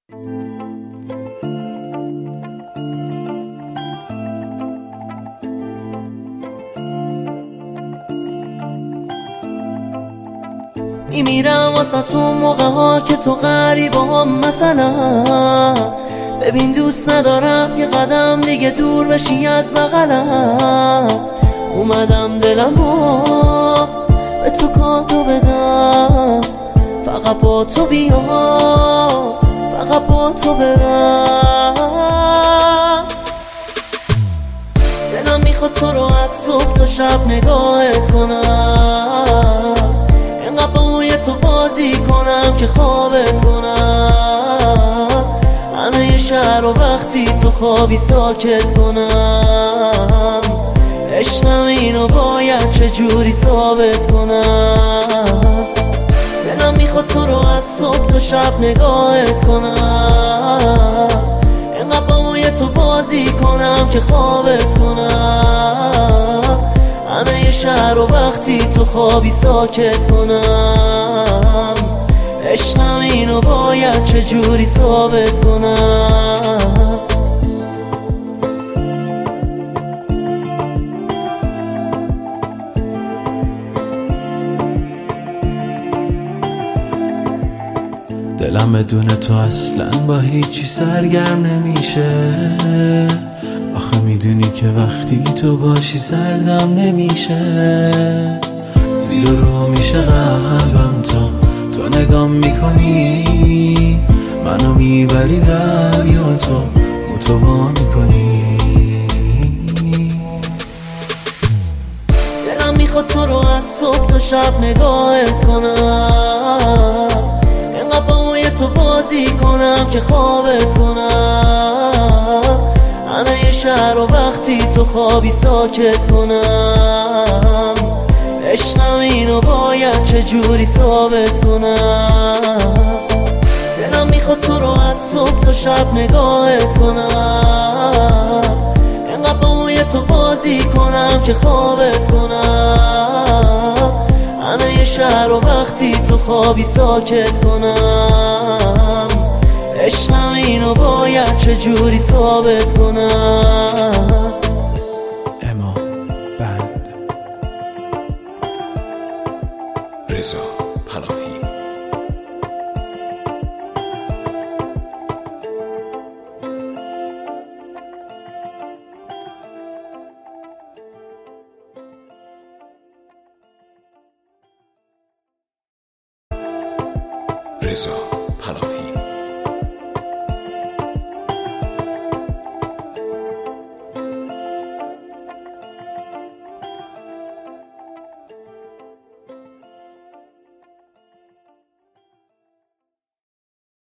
میمیرم واسه تو موقع ها که تو غریبه هم مثلا. ببین دوست ندارم یه قدم دیگه دور بشی از بغلم. اومدم دلمو به تو کاتو بدم، فقط با تو بیام، فقط با تو برم. دلم میخواد تو رو از صبح تا شب نگاهت کنم، اینقدر با موی تو بازی کنم که خوابت کنم. همه شهر رو وقتی تو خوابی ساکت کنم. عشقم اینو باید چجوری ثابت کنم. دلم میخواد تو رو از صبح تا شب نگاهت کنم، اینقدر با موی تو بازی کنم که خوابت کنم. همه شهر رو وقتی تو خوابی ساکت کنم. عشقم اینو باید چجوری ثابت کنم. دلم بدون تو اصلا با هیچی سرگرم نمیشه. آخه میدونی که وقتی تو باشی سردم نمیشه. زیر رو میشه قلبم تو نگام میکنی، منو میبری دریا، تو متوا میکنی. دلم میخواد تو رو از صبح تا شب نگاهت کنم، اینقدر با موی تو بازی کنم که خوابت کنم. همه شهر رو وقتی تو خوابی ساکت کنم. عشقم اینو باید چجوری ثابت کنم. دلم میخواد تو رو از صبح تا شب نگاهت کنم، اینقدر با موی تو بازی کنم که خوابت کنم. همه شهر رو وقتی تو خوابی ساکت کنم. عشقم اینو باید چجوری ثابت کنم. اما بند رضا پناهی. رضا پناهی.